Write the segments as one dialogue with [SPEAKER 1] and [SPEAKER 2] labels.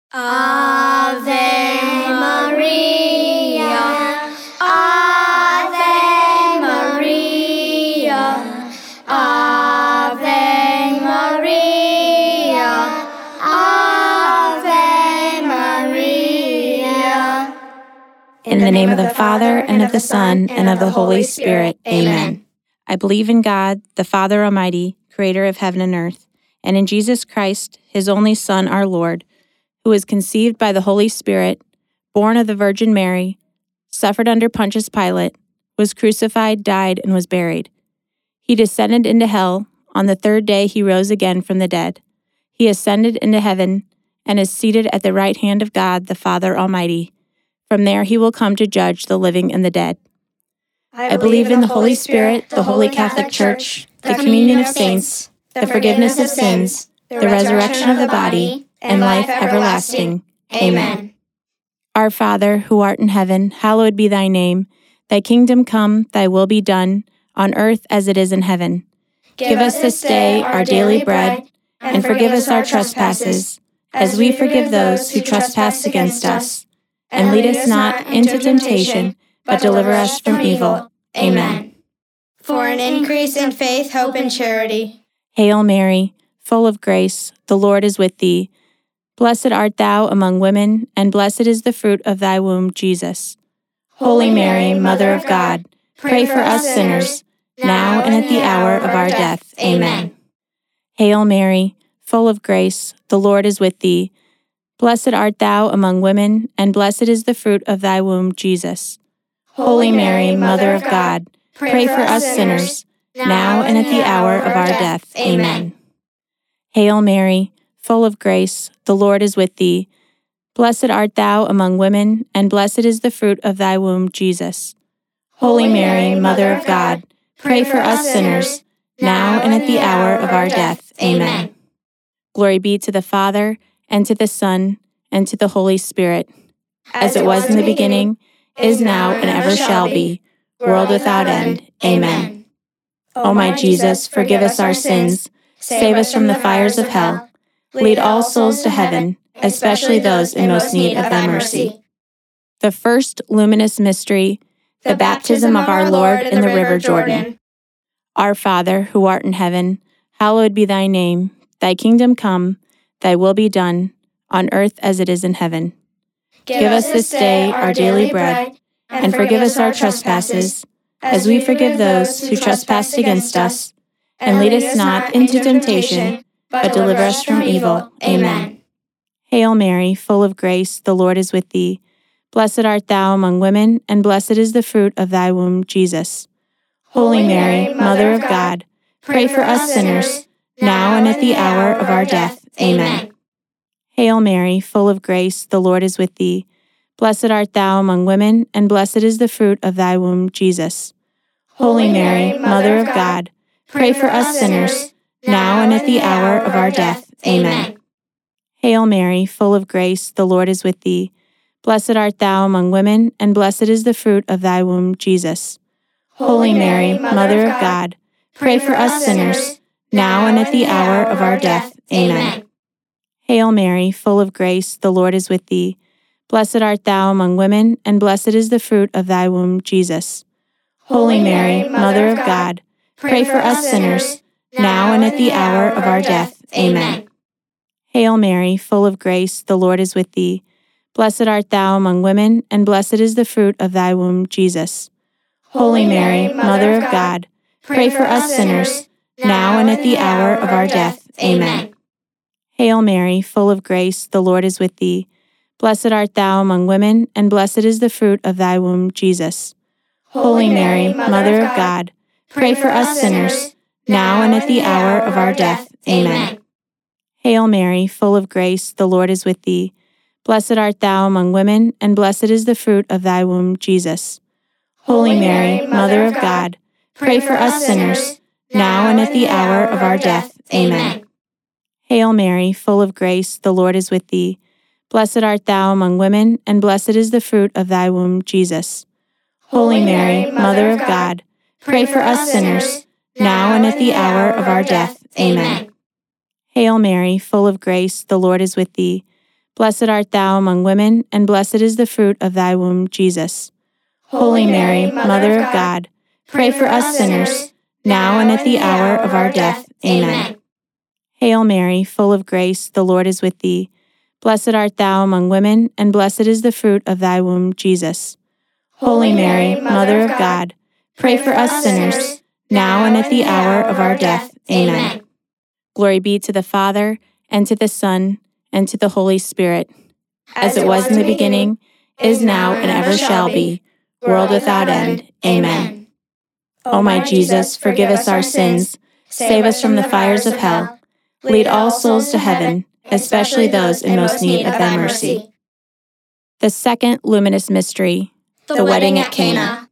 [SPEAKER 1] Ave Maria, Ave Maria, Ave Maria, Ave Maria.
[SPEAKER 2] In the name of the Father, and of the Son, and of the Holy Spirit. Amen. I believe in God, the Father Almighty, creator of heaven and earth, and in Jesus Christ, his only Son, our Lord, who was conceived by the Holy Spirit, born of the Virgin Mary, suffered under Pontius Pilate, was crucified, died, and was buried. He descended into hell. On the third day he rose again from the dead. He ascended into heaven and is seated at the right hand of God, the Father Almighty. From there he will come to judge the living and the dead. I believe in the Holy Spirit, the Holy Catholic Church, the communion of saints, the forgiveness of sins, the resurrection of the body, and life everlasting. Amen. Our Father, who art in heaven, hallowed be thy name. Thy kingdom come, thy will be done, on earth as it is in heaven. Give us this day our daily bread, and forgive us our trespasses, as we forgive those who trespass against us. And lead us not into temptation, but deliver us from evil. Amen.
[SPEAKER 1] For an increase in faith, hope, and charity.
[SPEAKER 2] Hail Mary, full of grace, the Lord is with thee. Blessed art thou among women, and blessed is the fruit of thy womb, Jesus. Holy Mary, Mother of God, pray for us sinners, now and at the hour of our death. Amen. Hail Mary, full of grace, the Lord is with thee. Blessed art thou among women, and blessed is the fruit of thy womb, Jesus. Holy Mary, Mother of God, pray for us sinners, now and at the hour of our death. Amen. Hail Mary, full of grace, the Lord is with thee. Blessed art thou among women, and blessed is the fruit of thy womb, Jesus. Holy Mary, Mother of God, pray for us sinners, now and at the hour of our death. Amen. Glory be to the Father, and to the Son, and to the Holy Spirit, as it was in the beginning, is now, and ever shall be, world without end. Amen. O my Jesus, forgive us our sins, save us from the fires of hell, lead all souls to heaven, especially those in most need of thy mercy. The first luminous mystery, the baptism of our Lord in the river Jordan. Our Father, who art in heaven, hallowed be thy name. Thy kingdom come, thy will be done, on earth as it is in heaven. Give us this day our daily bread, and forgive us our trespasses, as we forgive those who trespass against us. And lead us not into temptation, but deliver us from evil. Amen. Hail Mary, full of grace, the Lord is with thee. Blessed art thou among women, and blessed is the fruit of thy womb, Jesus. Holy Mary, Mother of God, pray for us sinners, now and at the hour of our death. Amen. Hail Mary, full of grace, the Lord is with thee. Blessed art thou among women, and blessed is the fruit of thy womb, Jesus. Holy Mary, Mother of God, pray for us sinners, now and at the hour of our death. Amen. Hail Mary, full of grace, the Lord is with thee. Blessed art thou among women, and blessed is the fruit of thy womb, Jesus. Holy Mary, Mother of God, pray for us sinners, now and at the hour of our death. Amen. Hail Mary, full of grace, the Lord is with thee. Blessed art thou among women, and blessed is the fruit of thy womb, Jesus. Holy Mary, Mother of God, pray for us sinners, now and at the hour of our death. Amen. Hail Mary, full of grace, the Lord is with thee. Blessed art thou among women, and blessed is the fruit of thy womb, Jesus. Holy Mary, Mother of God, pray for us sinners, now and at the hour of our death. Amen. Hail Mary, full of grace, the Lord is with thee. Blessed art thou among women, and blessed is the fruit of thy womb, Jesus. Holy Mary, Mother of God, pray for us sinners, now and at the hour of our death. Amen. Hail Mary, full of grace, the Lord is with thee. Blessed art thou among women, and blessed is the fruit of thy womb, Jesus. Holy Mary, Mother of God, pray for us sinners, now and at the hour of our death. Amen. Hail Mary, full of grace, the Lord is with thee. Blessed art thou among women, and blessed is the fruit of thy womb, Jesus. Holy Mary, Mother of God, pray for us sinners, now and at the hour of our death. Amen. Hail Mary, full of grace, the Lord is with thee. Blessed art thou among women, and blessed is the fruit of thy womb, Jesus. Holy Mary, Mother of God, pray for us sinners, now and at the hour of our death. Amen. Hail Mary, full of grace, the Lord is with thee. Blessed art thou among women, and blessed is the fruit of thy womb, Jesus. Holy Mary, Mother of God, pray for us sinners, now and at the hour of our death. Amen. Glory be to the Father, and to the Son, and to the Holy Spirit, as it was in the beginning, is now, and ever shall be, world without end. Amen. O my Jesus, forgive us our sins, save us from the fires of hell, lead all souls to heaven, especially those in most need of thy mercy. The second luminous mystery, the wedding at Cana.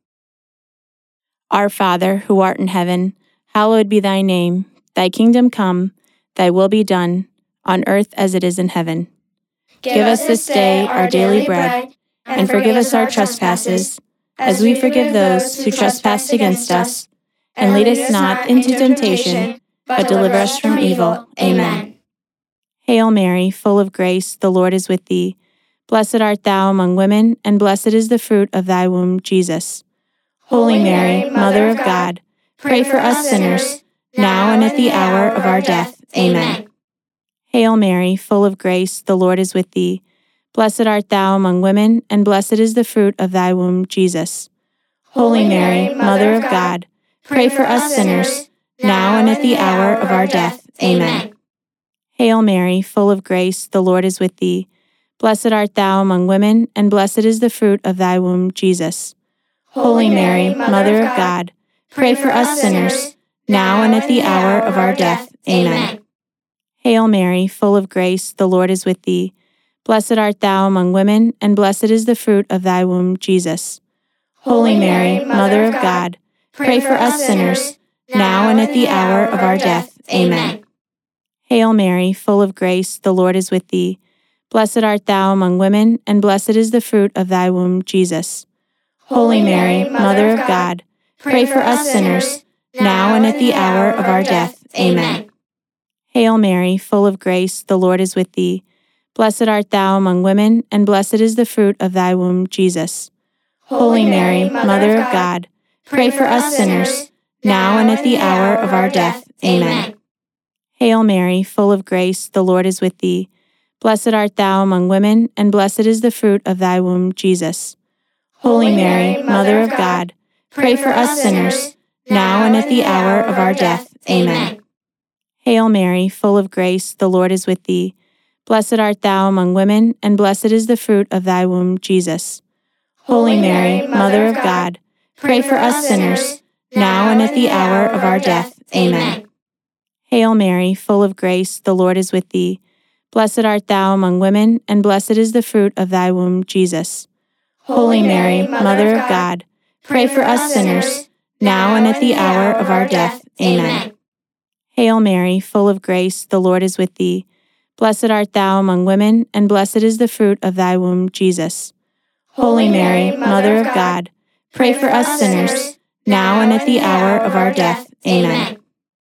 [SPEAKER 2] Our Father, who art in heaven, hallowed be thy name. Thy kingdom come, thy will be done, on earth as it is in heaven. Give us this day our daily bread, and forgive us our trespasses, as we forgive those who trespass against us. And lead us not into temptation, but deliver us from evil. Amen. Hail Mary, full of grace, the Lord is with thee. Blessed art thou among women, and blessed is the fruit of thy womb, Jesus. Holy Mary, Mother of God, pray for us sinners, now and at the hour of our death. Amen. Hail Mary, full of grace, the Lord is with thee. Blessed art thou among women, and blessed is the fruit of thy womb, Jesus. Holy Mary, Mother of God, pray for us sinners, now and at the hour of our death. Amen. Hail Mary, full of grace, the Lord is with thee. Blessed art thou among women, and blessed is the fruit of thy womb, Jesus. Holy Mary, Mother of God, pray for us sinners, now and at the hour of our death. Amen. Hail Mary, full of grace, the Lord is with thee. Blessed art thou among women, and blessed is the fruit of thy womb, Jesus. Holy Mary, Mother of God, pray for us sinners, now and at the hour of our death. Amen. Hail Mary, full of grace, the Lord is with thee. Blessed art thou among women, and blessed is the fruit of thy womb, Jesus. Holy Mary, Mother of God, pray for us sinners, now and at the hour of our death. Amen. Hail Mary, full of grace, the Lord is with thee. Blessed art thou among women, and blessed is the fruit of thy womb, Jesus. Holy Mary, Mother of God, pray for us sinners, now and at the hour of our death. Amen. Hail Mary, full of grace, the Lord is with thee. Blessed art thou among women, and blessed is the fruit of thy womb, Jesus. Holy Mary, Mother of God, pray for us sinners, now and at the hour of our death. Amen. Hail Mary, full of grace, the Lord is with thee. Blessed art thou among women, and blessed is the fruit of thy womb, Jesus. Holy Mary, Mother of God, pray for us sinners, now and at the hour of our death. Amen. Hail Mary, full of grace, the Lord is with thee. Blessed art thou among women, and blessed is the fruit of thy womb, Jesus. Holy Mary, Mother of God, pray for us sinners, now and at the hour of our death. Amen. Hail Mary, full of grace, the Lord is with thee. Blessed art thou among women, and blessed is the fruit of thy womb, Jesus. Holy Mary, Mother of God, pray for us sinners, now and at the hour of our death. Amen.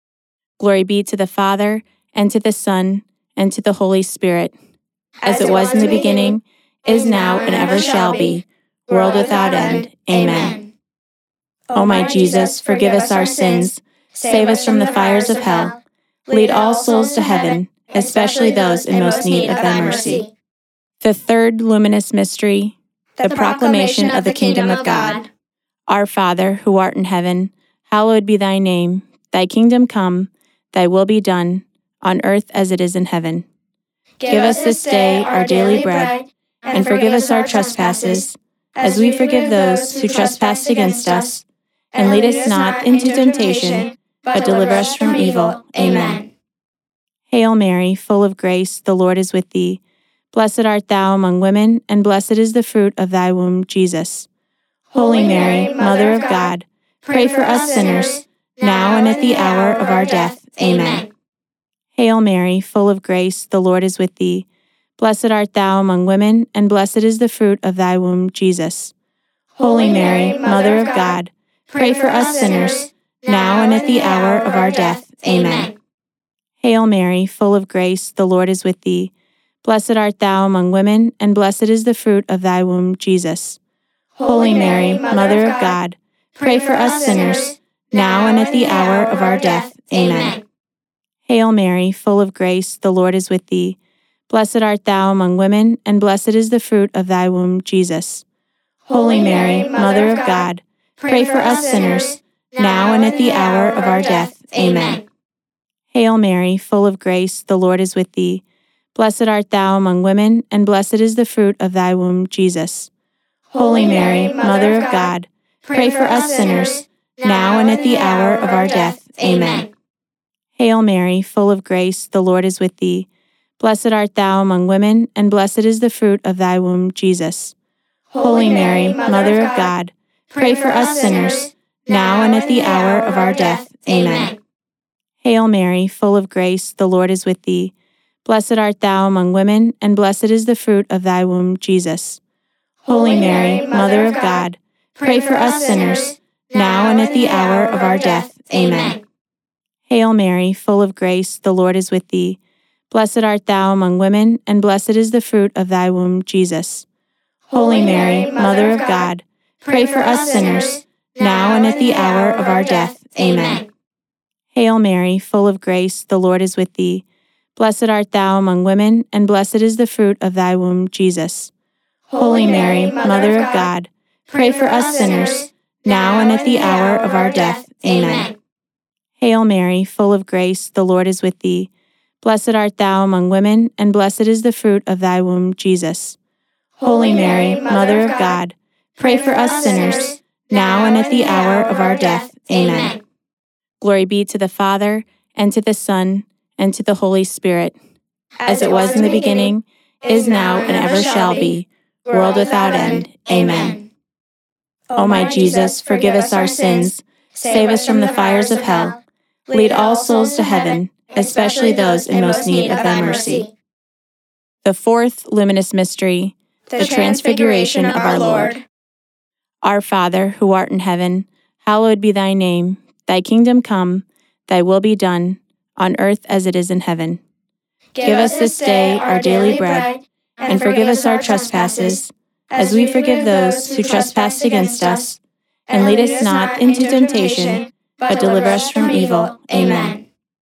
[SPEAKER 2] Glory be to the Father, and to the Son, and to the Holy Spirit, as it was in the beginning, is now, and ever shall be, world without end. Amen. O my Jesus, forgive us our sins, save us from the fires of hell, lead all souls to heaven, especially those in most need of thy mercy. The third luminous mystery, the proclamation of the kingdom of God. Our Father, who art in heaven, hallowed be thy name. Thy kingdom come, thy will be done, on earth as it is in heaven. Give us this day our daily bread, and forgive us our trespasses, as we forgive those who trespass against us. And lead us not into temptation, but deliver us from evil. Amen. Hail Mary, full of grace, the Lord is with thee. Blessed art thou among women, and blessed is the fruit of thy womb, Jesus. Holy Mary, Mother of God, pray for us sinners, now and at the hour of our death. Amen. Hail Mary, full of grace, the Lord is with thee. Blessed art thou among women, and blessed is the fruit of thy womb, Jesus. Holy Mary, Mother of God, pray for us sinners, now and at the hour of our death. Amen. Hail Mary, full of grace, the Lord is with thee. Blessed art thou among women, and blessed is the fruit of thy womb, Jesus. Holy Mary, Mother of God, pray for us sinners, now and at the hour of our death. Amen. Hail Mary, full of grace, the Lord is with thee. Blessed art thou among women, and blessed is the fruit of thy womb, Jesus. Holy Mary, Mother of God, pray for us sinners, now and at the hour of our death. Amen. Hail Mary, full of grace, the Lord is with thee. Blessed art thou among women, and blessed is the fruit of thy womb, Jesus. Holy Mary, Mother of God, pray for us sinners, now and at the hour of our death. Amen. Hail Mary, full of grace, the Lord is with thee. Blessed art thou among women, and blessed is the fruit of thy womb, Jesus. Holy Mary, Mother of God, pray for us sinners, now and at the hour of our death. Amen. Hail Mary, full of grace, the Lord is with thee. Blessed art thou among women, and blessed is the fruit of thy womb, Jesus. Holy Mary, Mother of God, pray for us sinners, now and at the hour of our death. Amen. Hail Mary, full of grace, the Lord is with thee. Blessed art thou among women, and blessed is the fruit of thy womb, Jesus. Holy Mary, Mother of God, pray for us sinners, now and at the hour of our death. Amen. Hail Mary, full of grace, the Lord is with thee. Blessed art thou among women, and blessed is the fruit of thy womb, Jesus. Holy Mary, Mother of God, pray for us sinners, now and at the hour of our death. Amen. Hail Mary, full of grace, the Lord is with thee. Blessed art thou among women, and blessed is the fruit of thy womb, Jesus. Holy Mary, Mother of God, pray for us sinners, now and at the hour of our death. Amen. Glory be to the Father, and to the Son, and to the Holy Spirit, as it was in the beginning, is now, and ever shall be, world without end. Amen. O my Jesus, forgive us our sins, save us from the fires of hell, lead all souls to heaven, especially those in most need of thy mercy. The fourth luminous mystery, the transfiguration of our Lord. Our Father, who art in heaven, hallowed be thy name. Thy kingdom come, thy will be done, on earth as it is in heaven. Give us this day our daily bread, and forgive us our trespasses, as we forgive those who trespass against us. And lead us not into temptation, but deliver us from evil. Amen.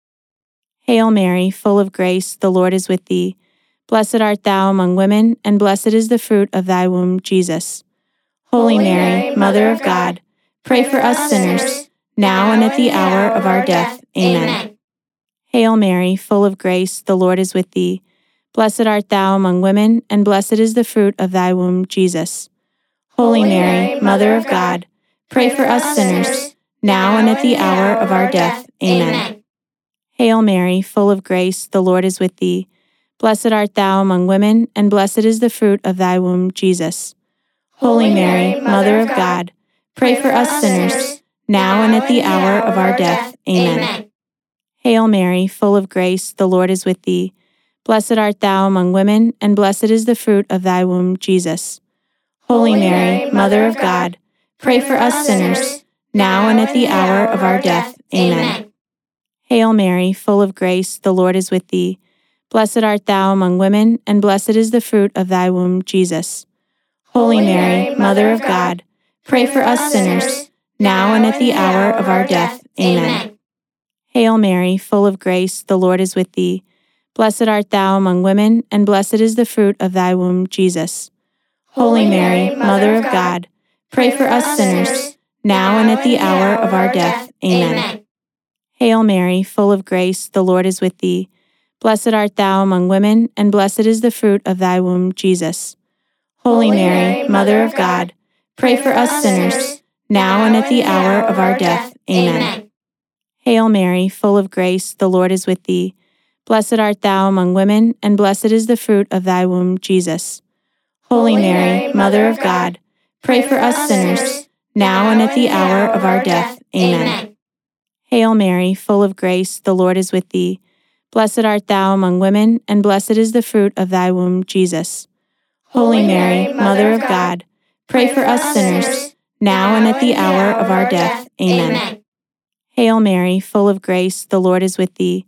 [SPEAKER 2] Hail Mary, full of grace, the Lord is with thee. Blessed art thou among women, and blessed is the fruit of thy womb, Jesus. Holy Mary, Mother of God, pray for us sinners, now and at the hour of our death. Amen. Hail Mary, full of grace, the Lord is with thee. Blessed art thou among women, and blessed is the fruit of thy womb, Jesus. Holy Mary, Mother of God, pray for us sinners, now and at the hour of our death. Amen. Hail Mary, full of grace, the Lord is with thee. Blessed art thou among women, and blessed is the fruit of thy womb, Jesus. Holy Mary, Mother of God, pray for us sinners, now and at the hour of our death. Amen. Hail Mary, full of grace, the Lord is with thee. Blessed art thou among women, and blessed is the fruit of thy womb, Jesus. Holy Mary, Mother of God, pray for us sinners, now and at the hour of our death. Amen. Hail Mary, full of grace, the Lord is with thee. Blessed art thou among women, and blessed is the fruit of thy womb, Jesus. Holy Mary, Mother of God, pray for us sinners, now and at the hour of our death. Amen. Hail Mary, full of grace, the Lord is with thee. Blessed art thou among women, and blessed is the fruit of thy womb, Jesus. Holy Mary, Mother of God, pray for us sinners, now and at the hour of our death. Amen. Hail Mary, full of grace, the Lord is with thee. Blessed art thou among women, and blessed is the fruit of thy womb, Jesus. Holy Mary, Mother of God, pray for us sinners, now and at the hour of our death. Amen. Hail Mary, full of grace, the Lord is with thee. Blessed art thou among women, and blessed is the fruit of thy womb, Jesus. Holy Mary, Mother of God, pray for us sinners, now and at the hour of our death. Amen. Hail Mary, full of grace, the Lord is with thee. Blessed art thou among women, and blessed is the fruit of thy womb, Jesus. Holy Mary, Mother of God, pray for us sinners, now and at the hour of our death. Amen. Hail Mary, full of grace, the Lord is with thee.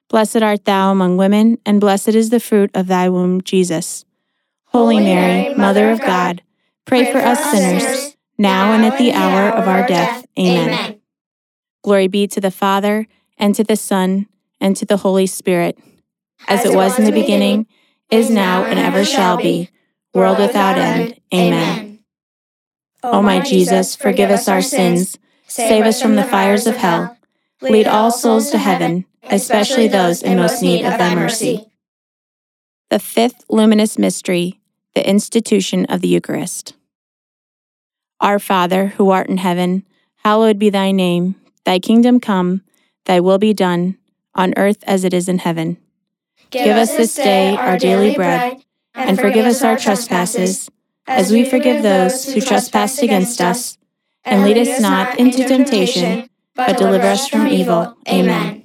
[SPEAKER 2] Blessed art thou among women, and blessed is the fruit of thy womb, Jesus. Holy Mary, Mother of God, pray for us sinners, now and at the hour of our death. Amen. Glory be to the Father, and to the Son, and to the Holy Spirit, as it was in the beginning, is now, and ever shall be, world without end. Amen. O my Jesus, forgive us our sins, save us from the fires of hell, lead all souls to heaven, especially those in most need of thy mercy. The fifth luminous mystery, the institution of the Eucharist. Our Father, who art in heaven, hallowed be thy name. Thy kingdom come, thy will be done, on earth as it is in heaven. Give us this day our daily bread, and forgive us our trespasses, as we forgive those who trespass against us. And lead us not into temptation, but deliver us from evil. Amen.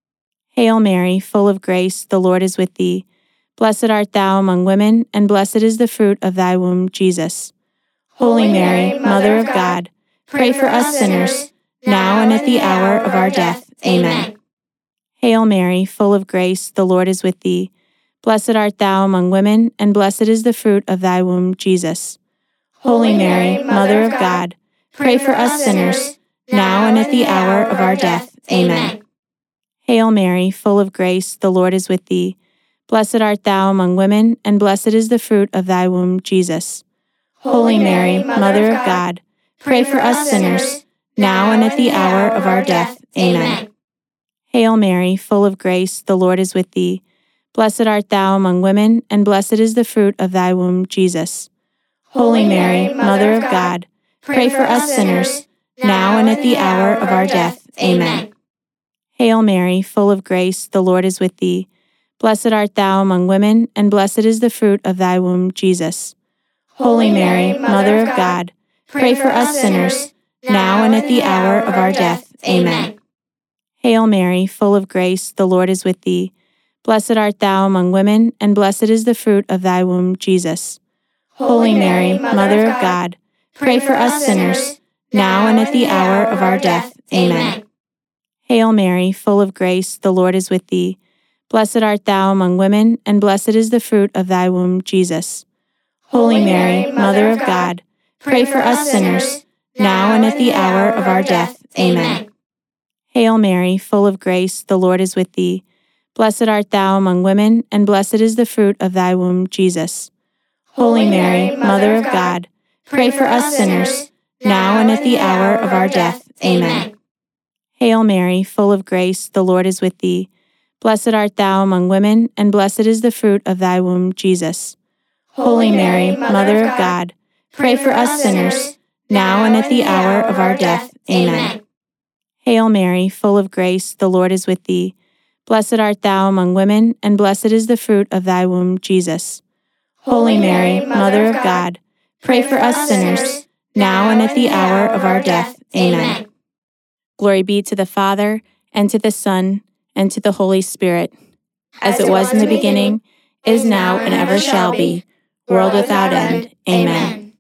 [SPEAKER 2] Hail Mary, full of grace, the Lord is with thee. Blessed art thou among women, and blessed is the fruit of thy womb, Jesus. Holy Mary, Mother of God, pray for us sinners, now and at the hour of our death. Amen. Hail Mary, full of grace, the Lord is with thee. Blessed art thou among women, and blessed is the fruit of thy womb, Jesus. Holy Mary, Mother of God, pray for us sinners, now and at the hour of our death. Amen. Hail Mary, full of grace, the Lord is with thee. Blessed art thou among women, and blessed is the fruit of thy womb, Jesus. Holy Mary, Mother of God, pray for us sinners, now and at the hour of our death. Amen. Hail Mary, full of grace, the Lord is with thee. Blessed art thou among women, and blessed is the fruit of thy womb, Jesus. Holy Mary, Mother of God, pray for us sinners, now and at the hour of our death. Amen. Hail Mary, full of grace, the Lord is with thee. Blessed art thou among women, and blessed is the fruit of thy womb, Jesus. Holy Mary, Mother of God, pray for us sinners, now and at the hour of our death. Amen. Hail Mary, full of grace, the Lord is with thee. Blessed art thou among women, and blessed is the fruit of thy womb, Jesus. Holy Mary, Mother of God, pray for us sinners, now and at the hour of our death. Amen. Hail Mary, full of grace, the Lord is with thee. Blessed art thou among women, and blessed is the fruit of thy womb, Jesus. Holy Mary, Mother of God, pray for us sinners, now and at the hour of our death. Amen. Hail Mary, full of grace, the Lord is with thee. Blessed art thou among women, and blessed is the fruit of thy womb, Jesus. Holy Mary, Mother of God, pray for us sinners, now and at the hour of our death. Amen. Hail Mary, full of grace, the Lord is with thee. Blessed art thou among women, and blessed is the fruit of thy womb, Jesus. Holy Mary, Mother of God, pray for us sinners, now and at the hour of our death. Amen. Hail Mary, full of grace, the Lord is with thee. Blessed art thou among women, and blessed is the fruit of thy womb, Jesus. Holy Mary, Mother of God, pray for us sinners, now and at the hour of our death. Amen. Glory be to the Father, and to the Son, and to the Holy Spirit, as it was in the beginning, is now, and ever shall be, world without end. Amen.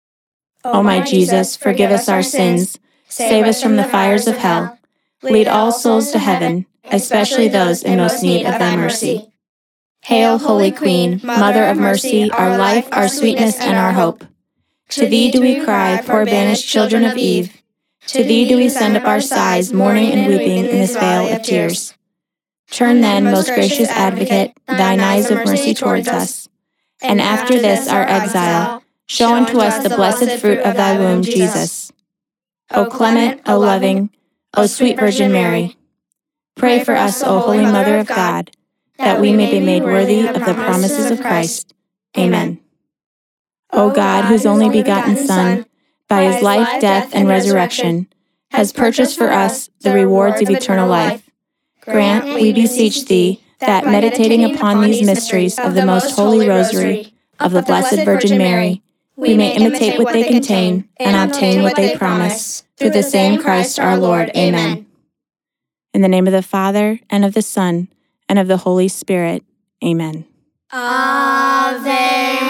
[SPEAKER 2] O my Jesus, forgive us our sins, save us from the fires of hell, lead all souls to heaven, especially those in most need of thy mercy. Hail, Holy Queen, Mother of mercy, our life, our sweetness, and our hope. To thee do we cry, poor banished children of Eve. To thee do we send up our sighs, mourning and weeping in this vale of tears. Turn then, most gracious Advocate, thine eyes of mercy towards us, and after this our exile, show unto us the blessed fruit of thy womb, Jesus. O clement, O loving, O sweet Virgin Mary, pray for us, O Holy Mother of God, that we may be made worthy of the promises of Christ. Amen. O God, whose only begotten Son, by his life, death, and resurrection, has purchased for us the rewards of eternal life, grant, we beseech thee, that meditating upon these mysteries of the most holy Rosary of the Blessed Virgin Mary, we may imitate what they contain and obtain what they promise, through the same Christ our Lord. Amen. In the name of the Father, and of the Son, and of the Holy Spirit. Amen.
[SPEAKER 1] Ave